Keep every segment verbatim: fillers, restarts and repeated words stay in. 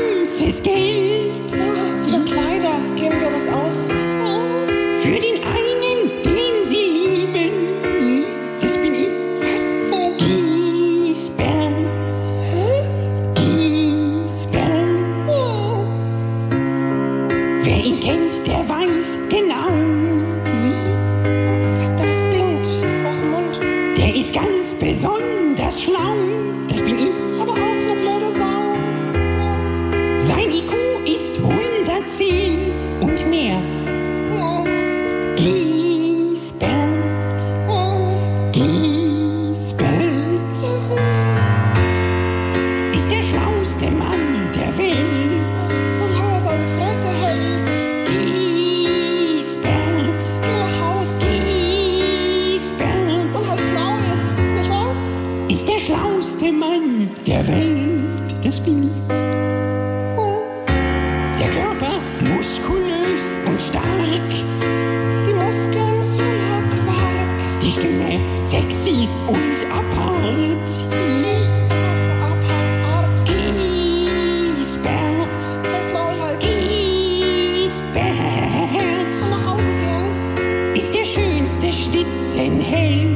ganzes Geld. Für Kleider geben wir das aus. Für den einen, den sie lieben. Das bin ich. Was? Giesbert. Giesbert. Wer ihn kennt, der weiß genau. Dass das stinkt aus dem Mund. Der ist ganz besonders schlau. Das bin ich. Aber auch eine blöde Sau. Sein I Q ist hundertzehn und mehr. Giesbert. Giesbert ist der schlauste Mann der Welt. Solange er seine Fresse hält. Giesbert. Geh nach Haus Giesbert und halt's Maul. Nicht wahr? ist der schlauste Mann der Welt. Das bin ich. Der Körper muskulös und stark. Die Muskeln voller Quark. Die Stimme sexy und apart. Apart. Giesbert. Halt's Maul halten. Giesbert Und nach Hause gehen. ist der schönste Schlittenheld.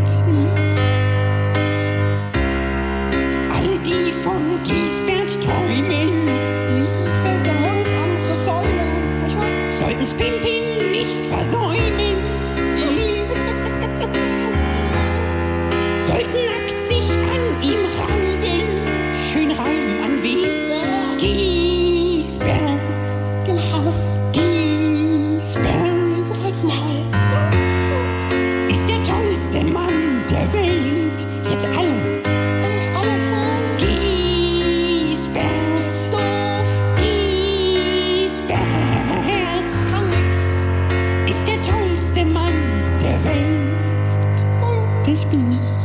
All die von Giesbert träumen, Fängt der Mund an zu säumen. Nicht wahr? sollten's Pimpin nicht versäumen. Sollten nackt sich an ihm reiben. Schön reiben an wen? Giesbert. Geh nach Haus. Giesbert Und halt's Maul. ist der tollste Mann der Welt. Jetzt alle. Alle fahren. Giesbert. Ist doof. Giesbert Kann nix. ist der tollste Mann der Welt. Das bin ich.